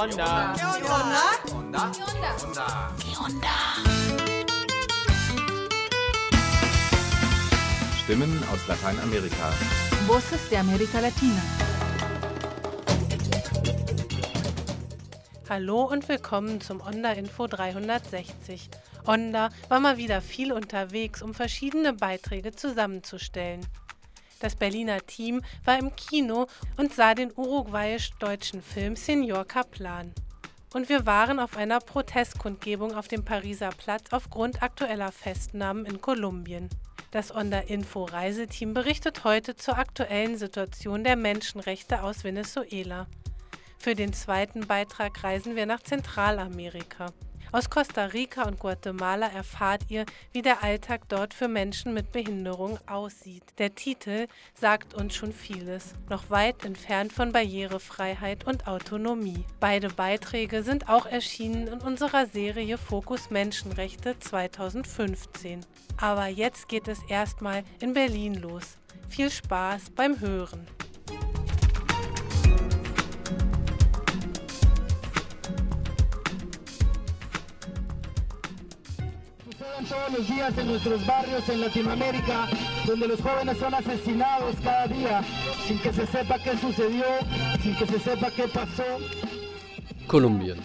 onda? ¿Qué onda? Onda. ¿Qué onda? Stimmen aus Lateinamerika. Voces de América Latina. Hallo und willkommen zum Onda Info 360. Onda war mal wieder viel unterwegs, um verschiedene Beiträge zusammenzustellen. Das Berliner Team war im Kino und sah den uruguayisch-deutschen Film Señor Kaplan. Und wir waren auf einer Protestkundgebung auf dem Pariser Platz aufgrund aktueller Festnahmen in Kolumbien. Das Onda Info Reiseteam berichtet heute zur aktuellen Situation der Menschenrechte aus Venezuela. Für den zweiten Beitrag reisen wir nach Zentralamerika. Aus Costa Rica und Guatemala erfahrt ihr, wie der Alltag dort für Menschen mit Behinderung aussieht. Der Titel sagt uns schon vieles, noch weit entfernt von Barrierefreiheit und Autonomie. Beide Beiträge sind auch erschienen in unserer Serie Fokus Menschenrechte 2015. Aber jetzt geht es erstmal in Berlin los. Viel Spaß beim Hören! Todos los días en nuestros barrios en Latinoamérica, donde los jóvenes son asesinados cada día, sin que se sepa qué sucedió, sin que se sepa qué pasó. Kolumbien.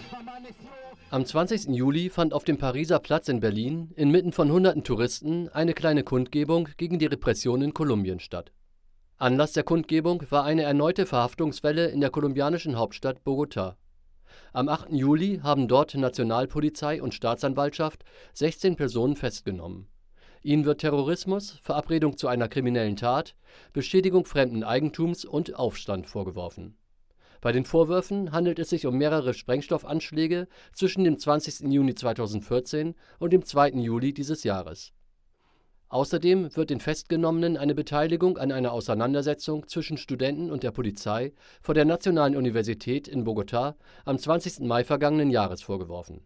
Am 20. Juli fand auf dem Pariser Platz in Berlin inmitten von hunderten Touristen eine kleine Kundgebung gegen die Repression in Kolumbien statt. Anlass der Kundgebung war eine erneute Verhaftungswelle in der kolumbianischen Hauptstadt Bogotá. Am 8. Juli haben dort Nationalpolizei und Staatsanwaltschaft 16 Personen festgenommen. Ihnen wird Terrorismus, Verabredung zu einer kriminellen Tat, Beschädigung fremden Eigentums und Aufstand vorgeworfen. Bei den Vorwürfen handelt es sich um mehrere Sprengstoffanschläge zwischen dem 20. Juni 2014 und dem 2. Juli dieses Jahres. Außerdem wird den Festgenommenen eine Beteiligung an einer Auseinandersetzung zwischen Studenten und der Polizei vor der Nationalen Universität in Bogotá am 20. Mai vergangenen Jahres vorgeworfen.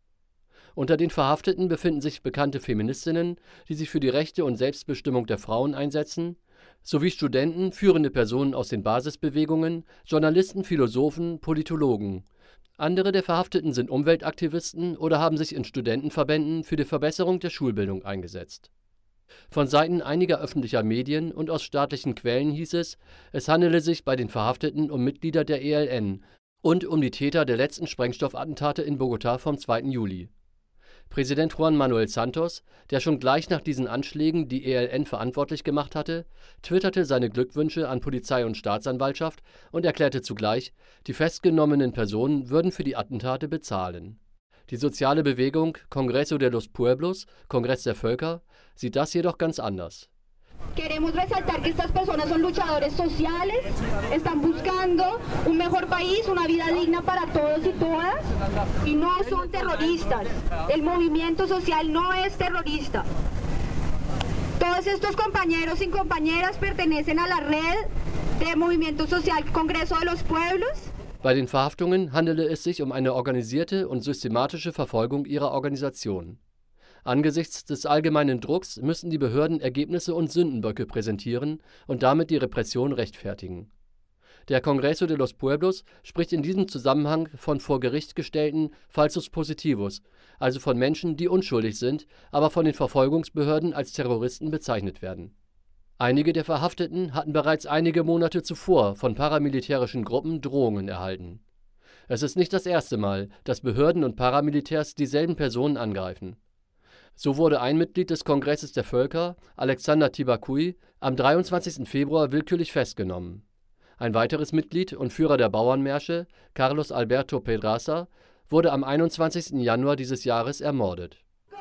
Unter den Verhafteten befinden sich bekannte Feministinnen, die sich für die Rechte und Selbstbestimmung der Frauen einsetzen, sowie Studenten, führende Personen aus den Basisbewegungen, Journalisten, Philosophen, Politologen. Andere der Verhafteten sind Umweltaktivisten oder haben sich in Studentenverbänden für die Verbesserung der Schulbildung eingesetzt. Von Seiten einiger öffentlicher Medien und aus staatlichen Quellen hieß es handele sich bei den Verhafteten um Mitglieder der ELN und um die Täter der letzten Sprengstoffattentate in Bogotá vom 2. Juli. Präsident Juan Manuel Santos, der schon gleich nach diesen Anschlägen die ELN verantwortlich gemacht hatte, twitterte seine Glückwünsche an Polizei und Staatsanwaltschaft und erklärte zugleich, die festgenommenen Personen würden für die Attentate bezahlen. Die soziale Bewegung Congreso de los Pueblos, Kongress der Völker, sieht das jedoch ganz anders. Queremos resaltar que estas personas son luchadores sociales, están buscando un mejor país, una vida digna para todos y todas, y no son terroristas. El movimiento social no es terrorista. Todos estos compañeros y compañeras pertenecen a la red de Movimiento Social Congreso de los Pueblos. Bei den Verhaftungen handele es sich um eine organisierte und systematische Verfolgung ihrer Organisation. Angesichts des allgemeinen Drucks müssen die Behörden Ergebnisse und Sündenböcke präsentieren und damit die Repression rechtfertigen. Der Congreso de los Pueblos spricht in diesem Zusammenhang von vor Gericht gestellten Falsos Positivos, also von Menschen, die unschuldig sind, aber von den Verfolgungsbehörden als Terroristen bezeichnet werden. Einige der Verhafteten hatten bereits einige Monate zuvor von paramilitärischen Gruppen Drohungen erhalten. Es ist nicht das erste Mal, dass Behörden und Paramilitärs dieselben Personen angreifen. So wurde ein Mitglied des Kongresses der Völker, Alexander Tibacuy, am 23. Februar willkürlich festgenommen. Ein weiteres Mitglied und Führer der Bauernmärsche, Carlos Alberto Pedraza, wurde am 21. Januar dieses Jahres ermordet.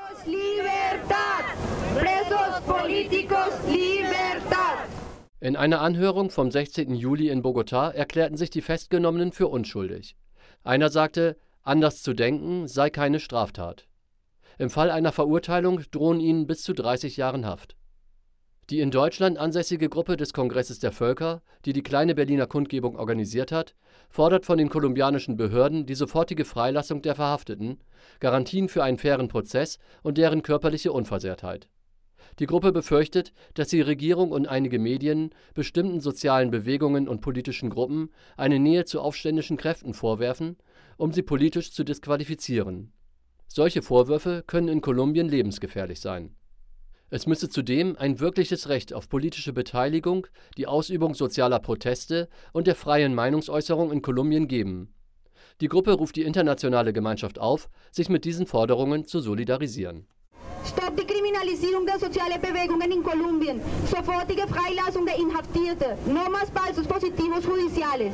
In einer Anhörung vom 16. Juli in Bogotá erklärten sich die Festgenommenen für unschuldig. Einer sagte, anders zu denken sei keine Straftat. Im Fall einer Verurteilung drohen ihnen bis zu 30 Jahren Haft. Die in Deutschland ansässige Gruppe des Kongresses der Völker, die die kleine Berliner Kundgebung organisiert hat, fordert von den kolumbianischen Behörden die sofortige Freilassung der Verhafteten, Garantien für einen fairen Prozess und deren körperliche Unversehrtheit. Die Gruppe befürchtet, dass die Regierung und einige Medien bestimmten sozialen Bewegungen und politischen Gruppen eine Nähe zu aufständischen Kräften vorwerfen um sie politisch zu disqualifizieren. Solche Vorwürfe können in Kolumbien lebensgefährlich sein. Es müsse zudem ein wirkliches Recht auf politische Beteiligung, die Ausübung sozialer Proteste und der freien Meinungsäußerung in Kolumbien geben. Die Gruppe ruft die internationale Gemeinschaft auf, sich mit diesen Forderungen zu solidarisieren. Stopp die Kriminalisierung der sozialen Bewegungen in Kolumbien. Sofortige Freilassung der Inhaftierten. No más falsos positivos judiciales.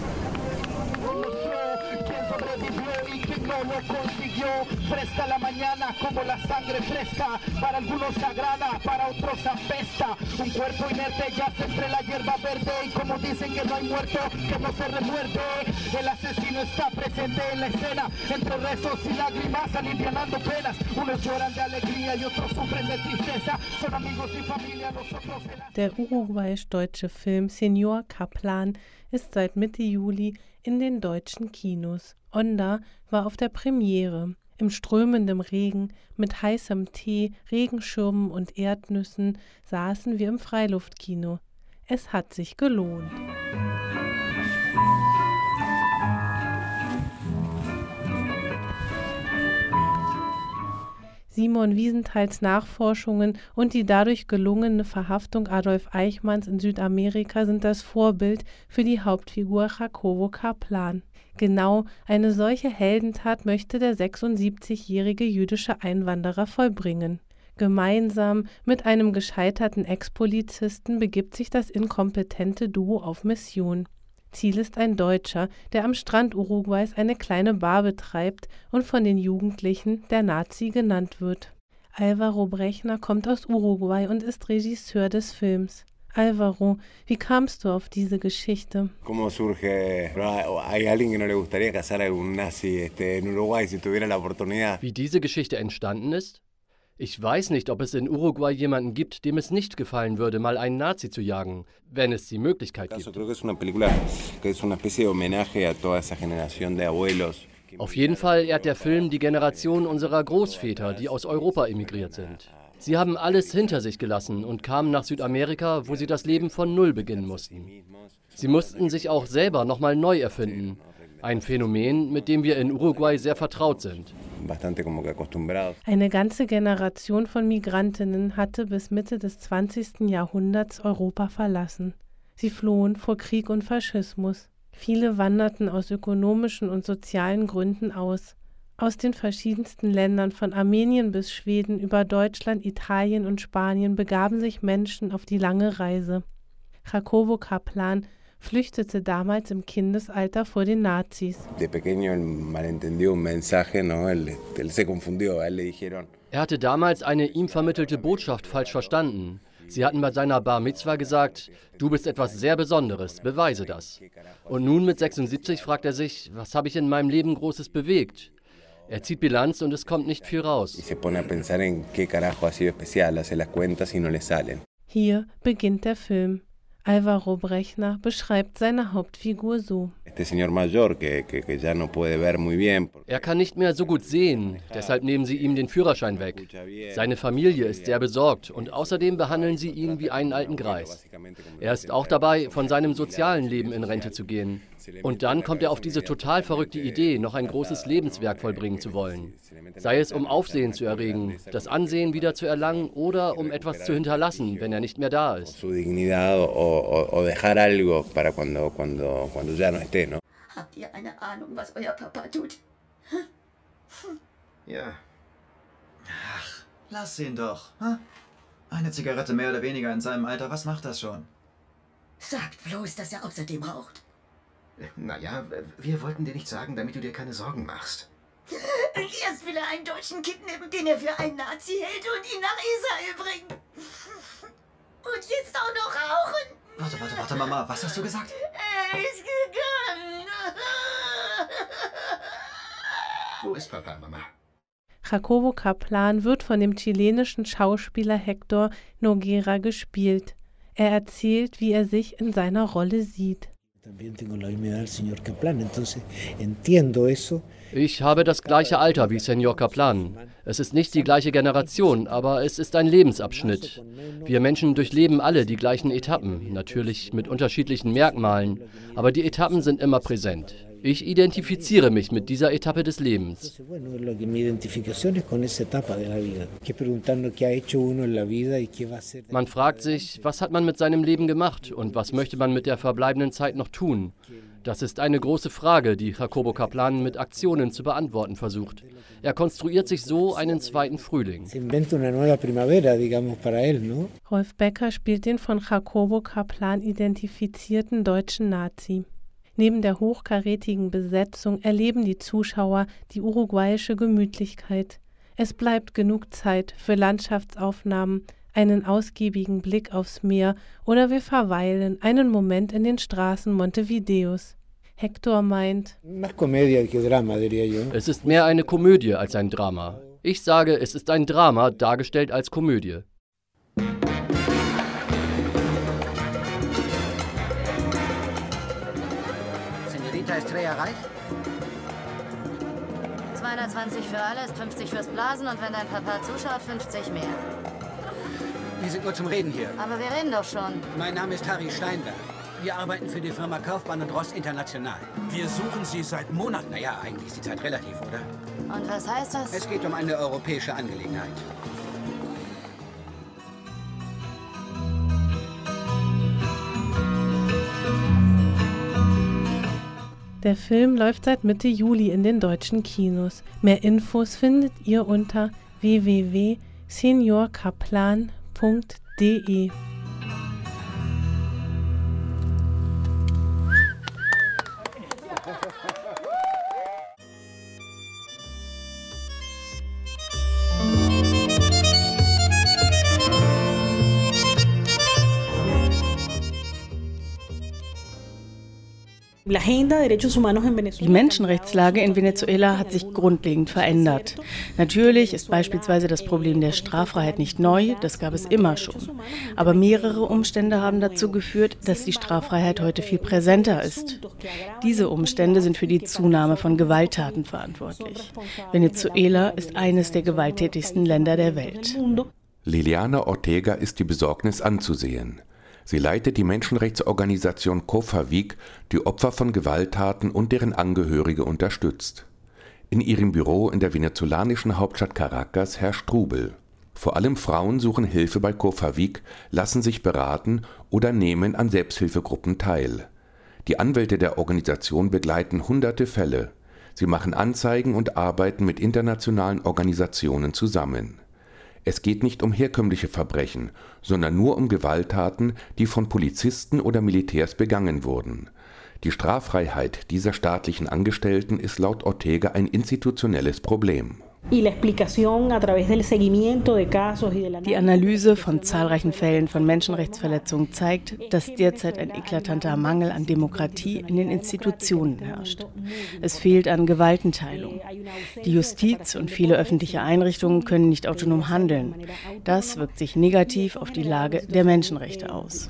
Quien sobrevivió y quien no lo consiguió. Fresca la mañana como la sangre fresca. Para algunos sagrada, para otros apesta. Un cuerpo inerte yace entre la hierba verde. Y como dicen que no hay muerto que no se remuerde. El asesino está presente en la escena. Entre rezos y lágrimas alivianando penas. Unos lloran de alegría y otros sufren de tristeza. Son amigos y familia, los otros de la... Der uruguayisch-deutsche Film Señor Kaplan ist seit Mitte Juli in den deutschen Kinos. Onda war auf der Premiere. Im strömenden Regen, mit heißem Tee, Regenschirmen und Erdnüssen saßen wir im Freiluftkino. Es hat sich gelohnt. Simon Wiesenthals Nachforschungen und die dadurch gelungene Verhaftung Adolf Eichmanns in Südamerika sind das Vorbild für die Hauptfigur Jacobo Kaplan. Genau eine solche Heldentat möchte der 76-jährige jüdische Einwanderer vollbringen. Gemeinsam mit einem gescheiterten Ex-Polizisten begibt sich das inkompetente Duo auf Mission. Ziel ist ein Deutscher, der am Strand Uruguays eine kleine Bar betreibt und von den Jugendlichen der Nazi genannt wird. Álvaro Brechner kommt aus Uruguay und ist Regisseur des Films. Álvaro, wie kamst du auf diese Geschichte? ¿Cómo surge? ¿Hay alguien que no le gustaría cazar a algún nazi en Uruguay si tuviera la oportunidad? Wie diese Geschichte entstanden ist? Ich weiß nicht, ob es in Uruguay jemanden gibt, dem es nicht gefallen würde, mal einen Nazi zu jagen, wenn es die Möglichkeit gibt. Auf jeden Fall ehrt der Film die Generation unserer Großväter, die aus Europa emigriert sind. Sie haben alles hinter sich gelassen und kamen nach Südamerika, wo sie das Leben von Null beginnen mussten. Sie mussten sich auch selber nochmal neu erfinden. Ein Phänomen, mit dem wir in Uruguay sehr vertraut sind. Eine ganze Generation von Migrantinnen hatte bis Mitte des 20. Jahrhunderts Europa verlassen. Sie flohen vor Krieg und Faschismus. Viele wanderten aus ökonomischen und sozialen Gründen aus. Aus den verschiedensten Ländern von Armenien bis Schweden über Deutschland, Italien und Spanien begaben sich Menschen auf die lange Reise. Jacobo Kaplan flüchtete damals im Kindesalter vor den Nazis. Er hatte damals eine ihm vermittelte Botschaft falsch verstanden. Sie hatten bei seiner Bar Mitzwa gesagt, du bist etwas sehr Besonderes, beweise das. Und nun mit 76 fragt er sich, was habe ich in meinem Leben Großes bewegt? Er zieht Bilanz und es kommt nicht viel raus. Hier beginnt der Film. Álvaro Brechner beschreibt seine Hauptfigur so. Er kann nicht mehr so gut sehen, deshalb nehmen sie ihm den Führerschein weg. Seine Familie ist sehr besorgt und außerdem behandeln sie ihn wie einen alten Greis. Er ist auch dabei, von seinem sozialen Leben in Rente zu gehen. Und dann kommt er auf diese total verrückte Idee, noch ein großes Lebenswerk vollbringen zu wollen. Sei es, um Aufsehen zu erregen, das Ansehen wieder zu erlangen oder um etwas zu hinterlassen, wenn er nicht mehr da ist. Habt ihr eine Ahnung, was euer Papa tut? Ja. Ach, lass ihn doch. Hm? Eine Zigarette mehr oder weniger in seinem Alter, was macht das schon? Sagt bloß, dass er außerdem raucht. Naja, wir wollten dir nicht sagen, damit du dir keine Sorgen machst. Erst will er einen Deutschen kidnappen, den er für einen Nazi hält und ihn nach Israel bringen. Und jetzt auch noch rauchen. Warte, Mama, was hast du gesagt? Er ist gegangen. Wo ist Papa, Mama? Jacobo Kaplan wird von dem chilenischen Schauspieler Hector Noguera gespielt. Er erzählt, wie er sich in seiner Rolle sieht. Ich habe das gleiche Alter wie Señor Kaplan. Es ist nicht die gleiche Generation, aber es ist ein Lebensabschnitt. Wir Menschen durchleben alle die gleichen Etappen, natürlich mit unterschiedlichen Merkmalen, aber die Etappen sind immer präsent. Ich identifiziere mich mit dieser Etappe des Lebens. Man fragt sich, was hat man mit seinem Leben gemacht und was möchte man mit der verbleibenden Zeit noch tun? Das ist eine große Frage, die Jacobo Kaplan mit Aktionen zu beantworten versucht. Er konstruiert sich so einen zweiten Frühling. Rolf Becker spielt den von Jacobo Kaplan identifizierten deutschen Nazi. Neben der hochkarätigen Besetzung erleben die Zuschauer die uruguayische Gemütlichkeit. Es bleibt genug Zeit für Landschaftsaufnahmen, einen ausgiebigen Blick aufs Meer oder wir verweilen einen Moment in den Straßen Montevideos. Hector meint, es ist mehr eine Komödie als ein Drama. Ich sage, es ist ein Drama, dargestellt als Komödie. Senorita Estrella reich? 220 für alles, 50 fürs Blasen und wenn dein Papa zuschaut, 50 mehr. Wir sind nur zum Reden hier. Aber wir reden doch schon. Mein Name ist Harry Steinberg. Wir arbeiten für die Firma Kaufmann und Ross International. Wir suchen Sie seit Monaten. Naja, eigentlich ist die Zeit relativ, oder? Und was heißt das? Es geht um eine europäische Angelegenheit. Der Film läuft seit Mitte Juli in den deutschen Kinos. Mehr Infos findet ihr unter www.seniorkaplan.de. Die Menschenrechtslage in Venezuela hat sich grundlegend verändert. Natürlich ist beispielsweise das Problem der Straffreiheit nicht neu, das gab es immer schon. Aber mehrere Umstände haben dazu geführt, dass die Straffreiheit heute viel präsenter ist. Diese Umstände sind für die Zunahme von Gewalttaten verantwortlich. Venezuela ist eines der gewalttätigsten Länder der Welt. Liliana Ortega ist die Besorgnis anzusehen. Sie leitet die Menschenrechtsorganisation COFAVIC, die Opfer von Gewalttaten und deren Angehörige unterstützt. In ihrem Büro in der venezolanischen Hauptstadt Caracas herrscht Trubel. Vor allem Frauen suchen Hilfe bei COFAVIC, lassen sich beraten oder nehmen an Selbsthilfegruppen teil. Die Anwälte der Organisation begleiten hunderte Fälle. Sie machen Anzeigen und arbeiten mit internationalen Organisationen zusammen. Es geht nicht um herkömmliche Verbrechen, sondern nur um Gewalttaten, die von Polizisten oder Militärs begangen wurden. Die Straffreiheit dieser staatlichen Angestellten ist laut Ortega ein institutionelles Problem. Die Analyse von zahlreichen Fällen von Menschenrechtsverletzungen zeigt, dass derzeit ein eklatanter Mangel an Demokratie in den Institutionen herrscht. Es fehlt an Gewaltenteilung. Die Justiz und viele öffentliche Einrichtungen können nicht autonom handeln. Das wirkt sich negativ auf die Lage der Menschenrechte aus.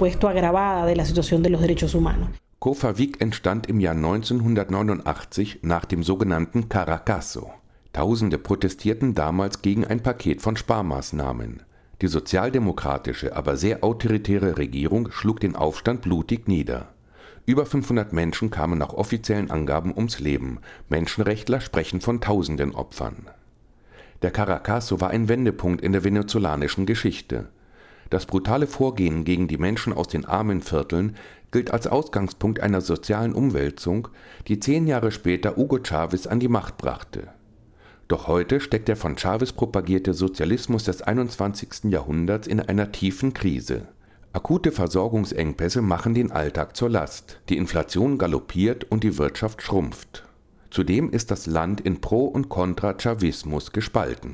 COFAVIC entstand im Jahr 1989 nach dem sogenannten Caracazo. Tausende protestierten damals gegen ein Paket von Sparmaßnahmen. Die sozialdemokratische, aber sehr autoritäre Regierung schlug den Aufstand blutig nieder. Über 500 Menschen kamen nach offiziellen Angaben ums Leben. Menschenrechtler sprechen von tausenden Opfern. Der Caracazo war ein Wendepunkt in der venezolanischen Geschichte. Das brutale Vorgehen gegen die Menschen aus den armen Vierteln gilt als Ausgangspunkt einer sozialen Umwälzung, die 10 Jahre später Hugo Chávez an die Macht brachte. Doch heute steckt der von Chávez propagierte Sozialismus des 21. Jahrhunderts in einer tiefen Krise. Akute Versorgungsengpässe machen den Alltag zur Last, die Inflation galoppiert und die Wirtschaft schrumpft. Zudem ist das Land in Pro- und Contra-Chavismus gespalten.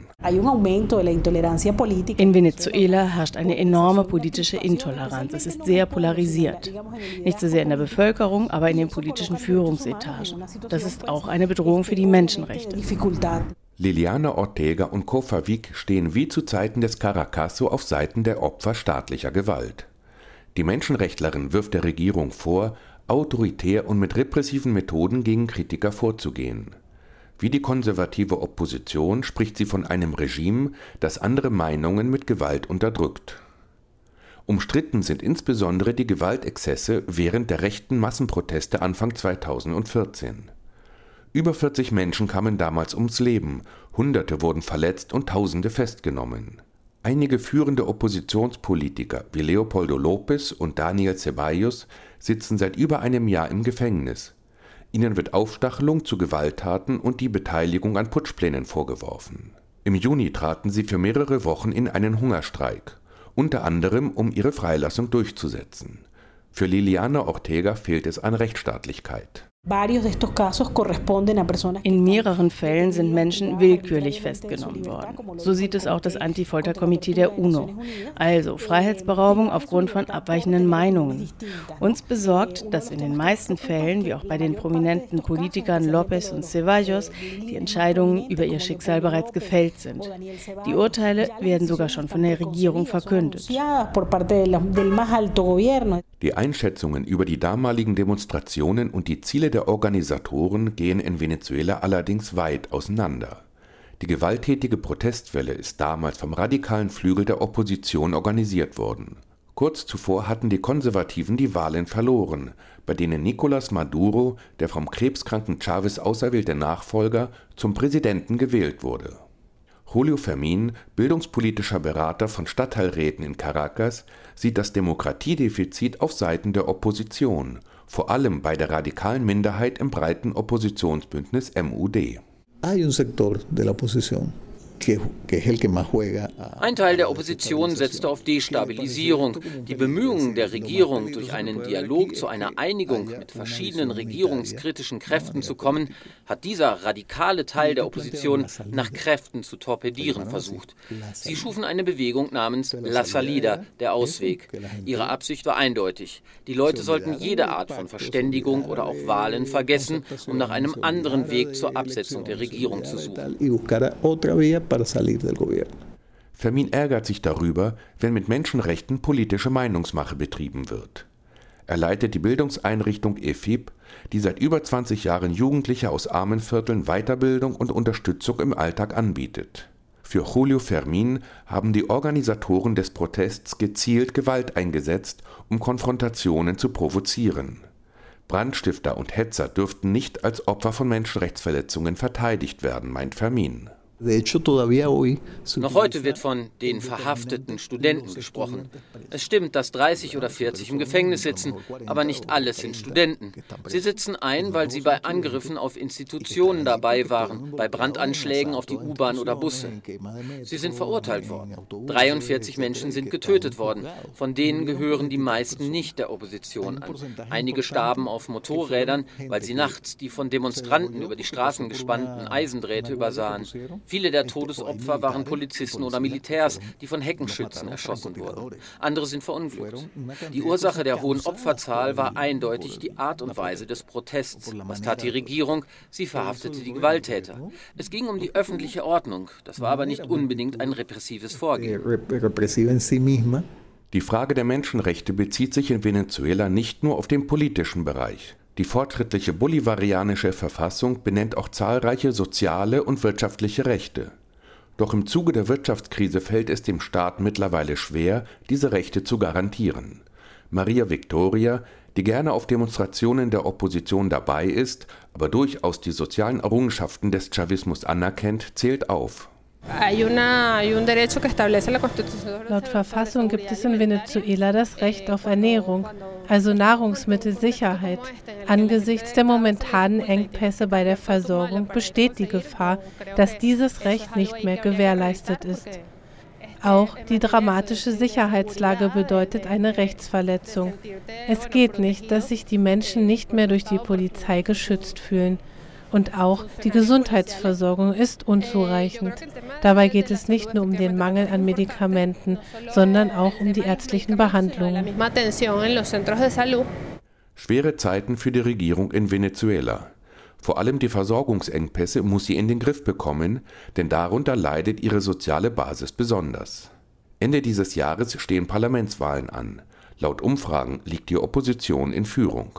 In Venezuela herrscht eine enorme politische Intoleranz. Es ist sehr polarisiert. Nicht so sehr in der Bevölkerung, aber in den politischen Führungsetagen. Das ist auch eine Bedrohung für die Menschenrechte. Liliana Ortega und COFAVIC stehen wie zu Zeiten des Caracazo auf Seiten der Opfer staatlicher Gewalt. Die Menschenrechtlerin wirft der Regierung vor, autoritär und mit repressiven Methoden gegen Kritiker vorzugehen. Wie die konservative Opposition spricht sie von einem Regime, das andere Meinungen mit Gewalt unterdrückt. Umstritten sind insbesondere die Gewaltexzesse während der rechten Massenproteste Anfang 2014. Über 40 Menschen kamen damals ums Leben, Hunderte wurden verletzt und Tausende festgenommen. Einige führende Oppositionspolitiker wie Leopoldo López und Daniel Ceballos sitzen seit über einem Jahr im Gefängnis. Ihnen wird Aufstachelung zu Gewalttaten und die Beteiligung an Putschplänen vorgeworfen. Im Juni traten sie für mehrere Wochen in einen Hungerstreik, unter anderem um ihre Freilassung durchzusetzen. Für Liliana Ortega fehlt es an Rechtsstaatlichkeit. In mehreren Fällen sind Menschen willkürlich festgenommen worden. So sieht es auch das Anti-Folter-Komitee der UNO. Also Freiheitsberaubung aufgrund von abweichenden Meinungen. Uns besorgt, dass in den meisten Fällen, wie auch bei den prominenten Politikern López und Ceballos, die Entscheidungen über ihr Schicksal bereits gefällt sind. Die Urteile werden sogar schon von der Regierung verkündet. Die Einschätzungen über die damaligen Demonstrationen und die Ziele der Organisatoren gehen in Venezuela allerdings weit auseinander. Die gewalttätige Protestwelle ist damals vom radikalen Flügel der Opposition organisiert worden. Kurz zuvor hatten die Konservativen die Wahlen verloren, bei denen Nicolás Maduro, der vom krebskranken Chávez auserwählte Nachfolger, zum Präsidenten gewählt wurde. Julio Fermín, bildungspolitischer Berater von Stadtteilräten in Caracas, sieht das Demokratiedefizit auf Seiten der Opposition, vor allem bei der radikalen Minderheit im breiten Oppositionsbündnis MUD. Ein Teil der Opposition setzte auf Destabilisierung. Die Bemühungen der Regierung, durch einen Dialog zu einer Einigung mit verschiedenen regierungskritischen Kräften zu kommen, hat dieser radikale Teil der Opposition nach Kräften zu torpedieren versucht. Sie schufen eine Bewegung namens La Salida, der Ausweg. Ihre Absicht war eindeutig. Die Leute sollten jede Art von Verständigung oder auch Wahlen vergessen, um nach einem anderen Weg zur Absetzung der Regierung zu suchen. Fermín ärgert sich darüber, wenn mit Menschenrechten politische Meinungsmache betrieben wird. Er leitet die Bildungseinrichtung EFIP, die seit über 20 Jahren Jugendliche aus armen Vierteln Weiterbildung und Unterstützung im Alltag anbietet. Für Julio Fermín haben die Organisatoren des Protests gezielt Gewalt eingesetzt, um Konfrontationen zu provozieren. Brandstifter und Hetzer dürften nicht als Opfer von Menschenrechtsverletzungen verteidigt werden, meint Fermín. Noch heute wird von den verhafteten Studenten gesprochen. Es stimmt, dass 30 oder 40 im Gefängnis sitzen, aber nicht alles sind Studenten. Sie sitzen ein, weil sie bei Angriffen auf Institutionen dabei waren, bei Brandanschlägen auf die U-Bahn oder Busse. Sie sind verurteilt worden. 43 Menschen sind getötet worden. Von denen gehören die meisten nicht der Opposition an. Einige starben auf Motorrädern, weil sie nachts die von Demonstranten über die Straßen gespannten Eisendrähte übersahen. Viele der Todesopfer waren Polizisten oder Militärs, die von Heckenschützen erschossen wurden. Andere sind verunglückt. Die Ursache der hohen Opferzahl war eindeutig die Art und Weise des Protests. Was tat die Regierung? Sie verhaftete die Gewalttäter. Es ging um die öffentliche Ordnung. Das war aber nicht unbedingt ein repressives Vorgehen. Die Frage der Menschenrechte bezieht sich in Venezuela nicht nur auf den politischen Bereich. Die fortschrittliche bolivarianische Verfassung benennt auch zahlreiche soziale und wirtschaftliche Rechte. Doch im Zuge der Wirtschaftskrise fällt es dem Staat mittlerweile schwer, diese Rechte zu garantieren. Maria Victoria, die gerne auf Demonstrationen der Opposition dabei ist, aber durchaus die sozialen Errungenschaften des Chavismus anerkennt, zählt auf. Laut Verfassung gibt es in Venezuela das Recht auf Ernährung, also Nahrungsmittelsicherheit. Angesichts der momentanen Engpässe bei der Versorgung besteht die Gefahr, dass dieses Recht nicht mehr gewährleistet ist. Auch die dramatische Sicherheitslage bedeutet eine Rechtsverletzung. Es geht nicht, dass sich die Menschen nicht mehr durch die Polizei geschützt fühlen. Und auch die Gesundheitsversorgung ist unzureichend. Dabei geht es nicht nur um den Mangel an Medikamenten, sondern auch um die ärztlichen Behandlungen. Schwere Zeiten für die Regierung in Venezuela. Vor allem die Versorgungsengpässe muss sie in den Griff bekommen, denn darunter leidet ihre soziale Basis besonders. Ende dieses Jahres stehen Parlamentswahlen an. Laut Umfragen liegt die Opposition in Führung.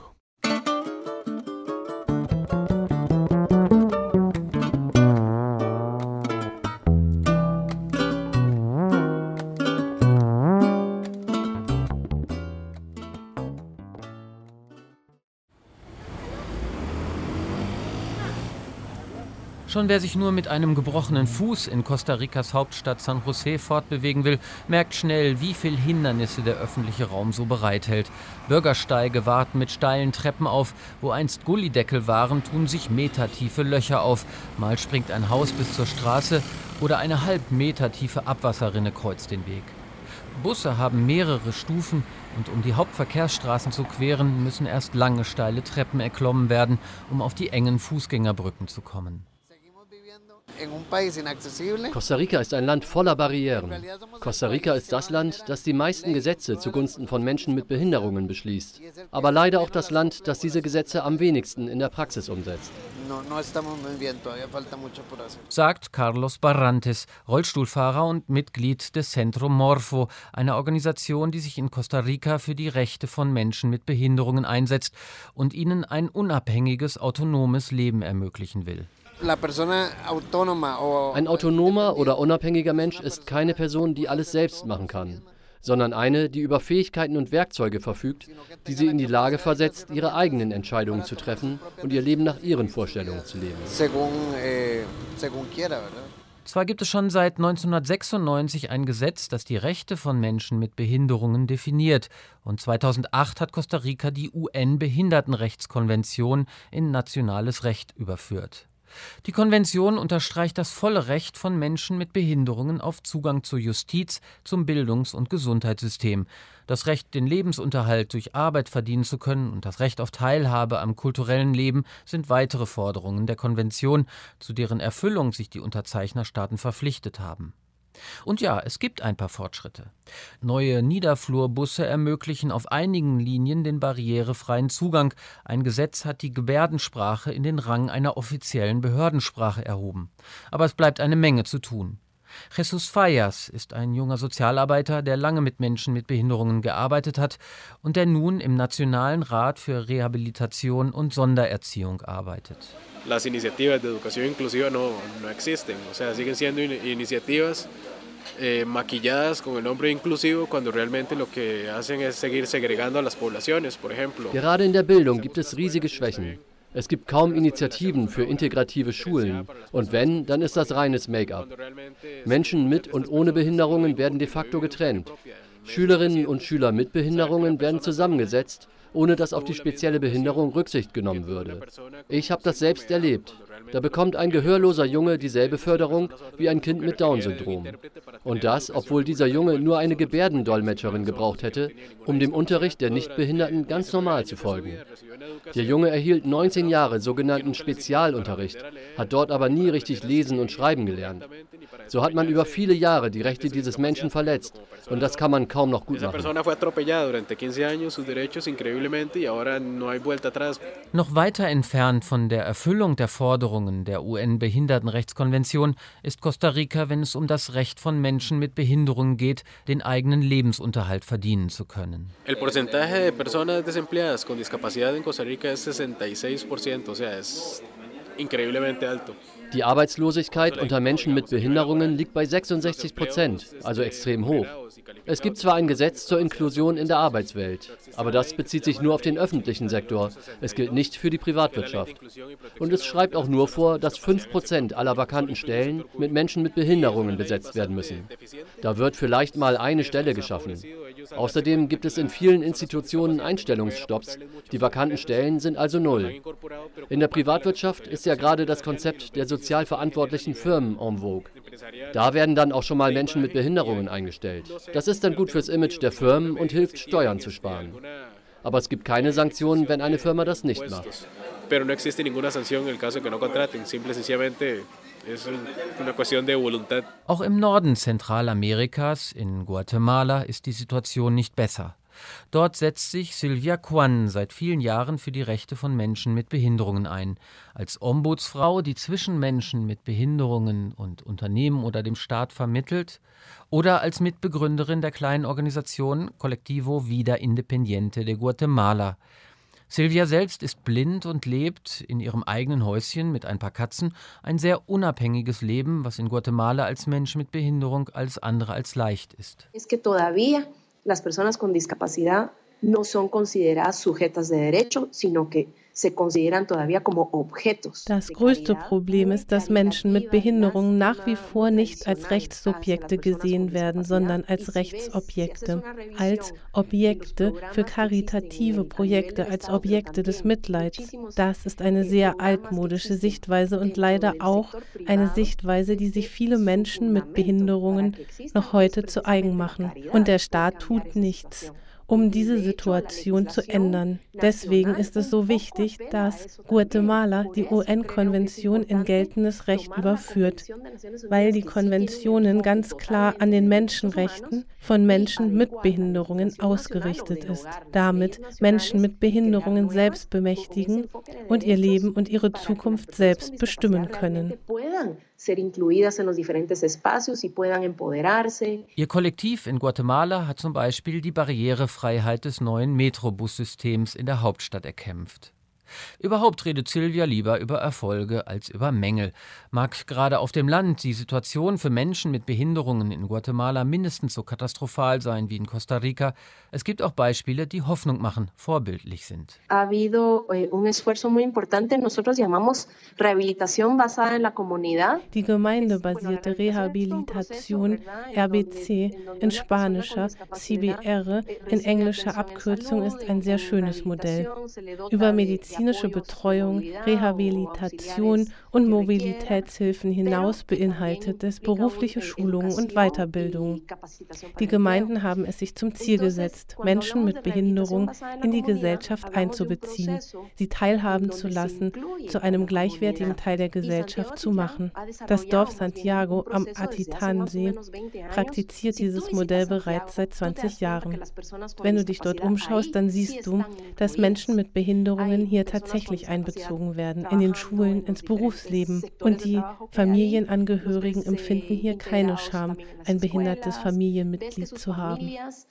Schon wer sich nur mit einem gebrochenen Fuß in Costa Ricas Hauptstadt San José fortbewegen will, merkt schnell, wie viel Hindernisse der öffentliche Raum so bereithält. Bürgersteige warten mit steilen Treppen auf. Wo einst Gullydeckel waren, tun sich metertiefe Löcher auf. Mal springt ein Haus bis zur Straße oder eine halbmetertiefe Abwasserrinne kreuzt den Weg. Busse haben mehrere Stufen und um die Hauptverkehrsstraßen zu queren, müssen erst lange steile Treppen erklommen werden, um auf die engen Fußgängerbrücken zu kommen. Costa Rica ist ein Land voller Barrieren. Costa Rica ist das Land, das die meisten Gesetze zugunsten von Menschen mit Behinderungen beschließt. Aber leider auch das Land, das diese Gesetze am wenigsten in der Praxis umsetzt. Sagt Carlos Barrantes, Rollstuhlfahrer und Mitglied des Centro Morfo, einer Organisation, die sich in Costa Rica für die Rechte von Menschen mit Behinderungen einsetzt und ihnen ein unabhängiges, autonomes Leben ermöglichen will. Ein autonomer oder unabhängiger Mensch ist keine Person, die alles selbst machen kann, sondern eine, die über Fähigkeiten und Werkzeuge verfügt, die sie in die Lage versetzt, ihre eigenen Entscheidungen zu treffen und ihr Leben nach ihren Vorstellungen zu leben. Zwar gibt es schon seit 1996 ein Gesetz, das die Rechte von Menschen mit Behinderungen definiert. Und 2008 hat Costa Rica die UN-Behindertenrechtskonvention in nationales Recht überführt. Die Konvention unterstreicht das volle Recht von Menschen mit Behinderungen auf Zugang zur Justiz, zum Bildungs- und Gesundheitssystem, das Recht, den Lebensunterhalt durch Arbeit verdienen zu können und das Recht auf Teilhabe am kulturellen Leben sind weitere Forderungen der Konvention, zu deren Erfüllung sich die Unterzeichnerstaaten verpflichtet haben. Und ja, es gibt ein paar Fortschritte. Neue Niederflurbusse ermöglichen auf einigen Linien den barrierefreien Zugang. Ein Gesetz hat die Gebärdensprache in den Rang einer offiziellen Behördensprache erhoben. Aber es bleibt eine Menge zu tun. Jesus Fallas ist ein junger Sozialarbeiter, der lange mit Menschen mit Behinderungen gearbeitet hat und der nun im Nationalen Rat für Rehabilitation und Sondererziehung arbeitet. Las iniciativas de educación inclusiva no existen, o sea, siguen siendo iniciativas maquilladas con el nombre inclusivo, cuando realmente lo que hacen es seguir segregando a las poblaciones, por ejemplo. Gerade in der Bildung gibt es riesige Schwächen. Es gibt kaum Initiativen für integrative Schulen. Und wenn, dann ist das reines Make-up. Menschen mit und ohne Behinderungen werden de facto getrennt. Schülerinnen und Schüler mit Behinderungen werden zusammengesetzt, ohne dass auf die spezielle Behinderung Rücksicht genommen würde. Ich habe das selbst erlebt. Da bekommt ein gehörloser Junge dieselbe Förderung wie ein Kind mit Down-Syndrom. Und das, obwohl dieser Junge nur eine Gebärdendolmetscherin gebraucht hätte, um dem Unterricht der Nichtbehinderten ganz normal zu folgen. Der Junge erhielt 19 Jahre sogenannten Spezialunterricht, hat dort aber nie richtig lesen und schreiben gelernt. So hat man über viele Jahre die Rechte dieses Menschen verletzt. Und das kann man kaum noch gut machen. Noch weiter entfernt von der Erfüllung der Forderungen der UN-Behindertenrechtskonvention ist Costa Rica, wenn es um das Recht von Menschen mit Behinderungen geht, den eigenen Lebensunterhalt verdienen zu können. El porcentaje de personas desempleadas con discapacidad en Costa Rica es 66%, o sea, es increíblemente alto. Die Arbeitslosigkeit unter Menschen mit Behinderungen liegt bei 66%, also extrem hoch. Es gibt zwar ein Gesetz zur Inklusion in der Arbeitswelt, aber das bezieht sich nur auf den öffentlichen Sektor. Es gilt nicht für die Privatwirtschaft. Und es schreibt auch nur vor, dass 5% aller vakanten Stellen mit Menschen mit Behinderungen besetzt werden müssen. Da wird vielleicht mal eine Stelle geschaffen. Außerdem gibt es in vielen Institutionen Einstellungsstopps. Die vakanten Stellen sind also null. In der Privatwirtschaft ist ja gerade das Konzept der sozial verantwortlichen Firmen en vogue. Da werden dann auch schon mal Menschen mit Behinderungen eingestellt. Das ist dann gut fürs Image der Firmen und hilft, Steuern zu sparen. Aber es gibt keine Sanktionen, wenn eine Firma das nicht macht. Auch im Norden Zentralamerikas, in Guatemala, ist die Situation nicht besser. Dort setzt sich Sylvia Kwan seit vielen Jahren für die Rechte von Menschen mit Behinderungen ein. Als Ombudsfrau, die zwischen Menschen mit Behinderungen und Unternehmen oder dem Staat vermittelt, oder als Mitbegründerin der kleinen Organisation Colectivo Vida Independiente de Guatemala. Sylvia selbst ist blind und lebt in ihrem eigenen Häuschen mit ein paar Katzen ein sehr unabhängiges Leben, was in Guatemala als Mensch mit Behinderung alles andere als leicht ist. Las personas con discapacidad no son consideradas sujetas de derecho, sino que Das größte Problem ist, dass Menschen mit Behinderungen nach wie vor nicht als Rechtssubjekte gesehen werden, sondern als Rechtsobjekte, als Objekte für karitative Projekte, als Objekte des Mitleids. Das ist eine sehr altmodische Sichtweise und leider auch eine Sichtweise, die sich viele Menschen mit Behinderungen noch heute zu eigen machen. Und der Staat tut nichts, um diese Situation zu ändern. Deswegen ist es so wichtig, dass Guatemala die UN-Konvention in geltendes Recht überführt, weil die Konventionen ganz klar an den Menschenrechten von Menschen mit Behinderungen ausgerichtet ist. Damit Menschen mit Behinderungen selbst bemächtigen und ihr Leben und ihre Zukunft selbst bestimmen können. Ihr Kollektiv in Guatemala hat zum Beispiel die Barrierefreiheit des neuen Metrobussystems in der Hauptstadt erkämpft. Überhaupt redet Silvia lieber über Erfolge als über Mängel. Mag gerade auf dem Land die Situation für Menschen mit Behinderungen in Guatemala mindestens so katastrophal sein wie in Costa Rica, es gibt auch Beispiele, die Hoffnung machen, vorbildlich sind. Die gemeindebasierte Rehabilitation, RBC, in spanischer, CBR, in englischer Abkürzung, ist ein sehr schönes Modell. Über medizinische Betreuung, Rehabilitation und Mobilitätshilfen hinaus beinhaltet es berufliche Schulungen und Weiterbildung. Die Gemeinden haben es sich zum Ziel gesetzt, Menschen mit Behinderung in die Gesellschaft einzubeziehen, sie teilhaben zu lassen, zu einem gleichwertigen Teil der Gesellschaft zu machen. Das Dorf Santiago am Atitansee praktiziert dieses Modell bereits seit 20 Jahren. Wenn du dich dort umschaust, dann siehst du, dass Menschen mit Behinderungen hier tatsächlich einbezogen werden, in den Schulen, ins Berufsleben. Und die Familienangehörigen empfinden hier keine Scham, ein behindertes Familienmitglied zu haben.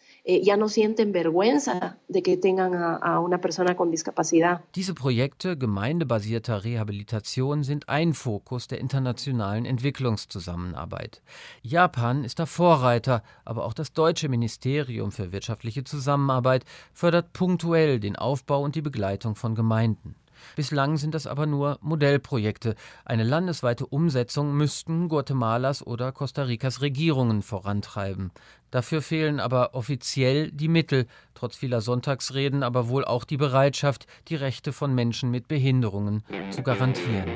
Diese Projekte gemeindebasierter Rehabilitation sind ein Fokus der internationalen Entwicklungszusammenarbeit. Japan ist da Vorreiter, aber auch das deutsche Ministerium für wirtschaftliche Zusammenarbeit fördert punktuell den Aufbau und die Begleitung von Gemeinden. Bislang sind das aber nur Modellprojekte. Eine landesweite Umsetzung müssten Guatemalas oder Costa Ricas Regierungen vorantreiben. Dafür fehlen aber offiziell die Mittel, trotz vieler Sonntagsreden aber wohl auch die Bereitschaft, die Rechte von Menschen mit Behinderungen zu garantieren.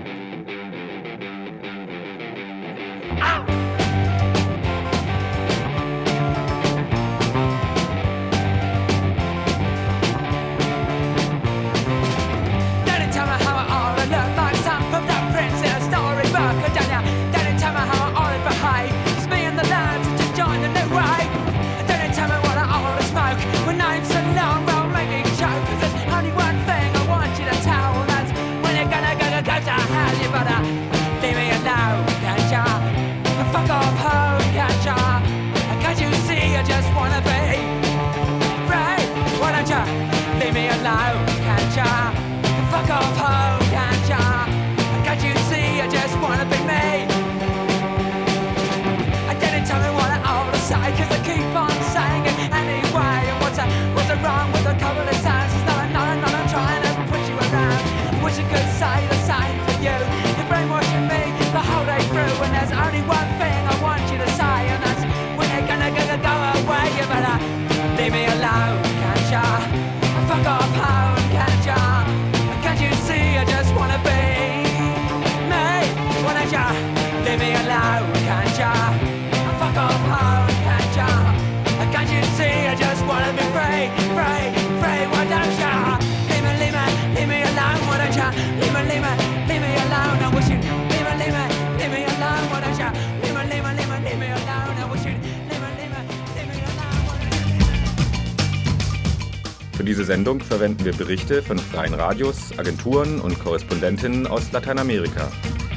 Für diese Sendung verwenden wir Berichte von freien Radios, Agenturen und Korrespondentinnen aus Lateinamerika.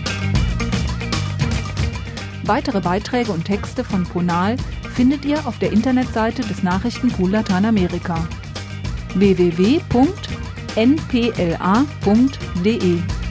Weitere Beiträge und Texte von Ponal findet ihr auf der Internetseite des Nachrichtenpool Lateinamerika www.npla.de.